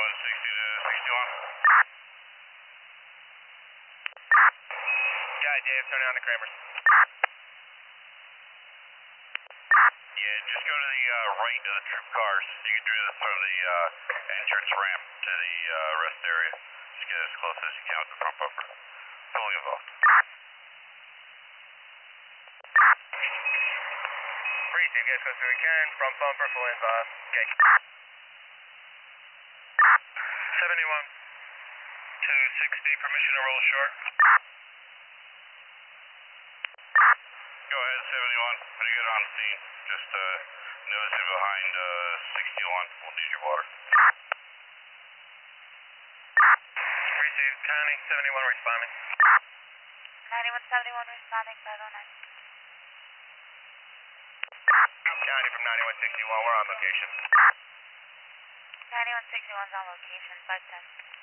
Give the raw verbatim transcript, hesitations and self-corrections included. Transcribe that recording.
ninety-one sixty to sixty-one. Guy, Dave, turning on the Kramers. Yeah, just go to the uh, right of the troop cars. You can do this from the uh, entrance ramp to the uh, rest area. Just get as close as you can with the front bumper. Fully involved. Brief, get as close as we can. Front bumper, fully involved. Okay. seventy-one to sixty, permission to roll short. Go ahead, seventy-one. When you get on scene, just uh, nose in behind uh, sixty-one. We'll need your water. Received. County, seventy-one responding. ninety-one seventy-one responding, five oh nine. County from ninety-one sixty-one, we're on location. ninety-one sixty-one's on location, five ten.